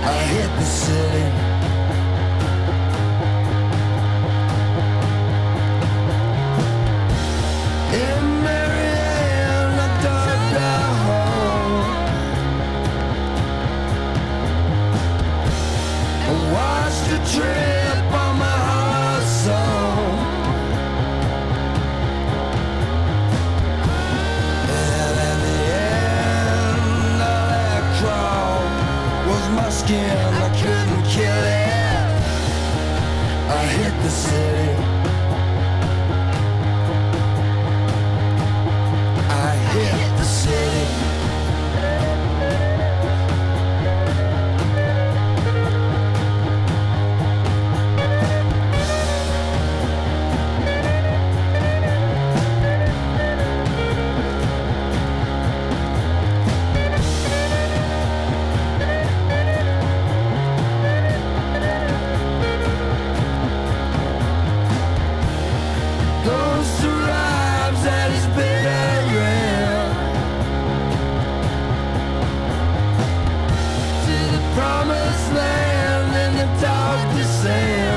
I hit the city. In Marianne, I dug that hole. I watched the trip on my heart soul. And in the end, all that crawl was my skin. I couldn't kill it. I hit the city. I hit the city. Ghost arrives at his burial. To the promised land in the dark descent.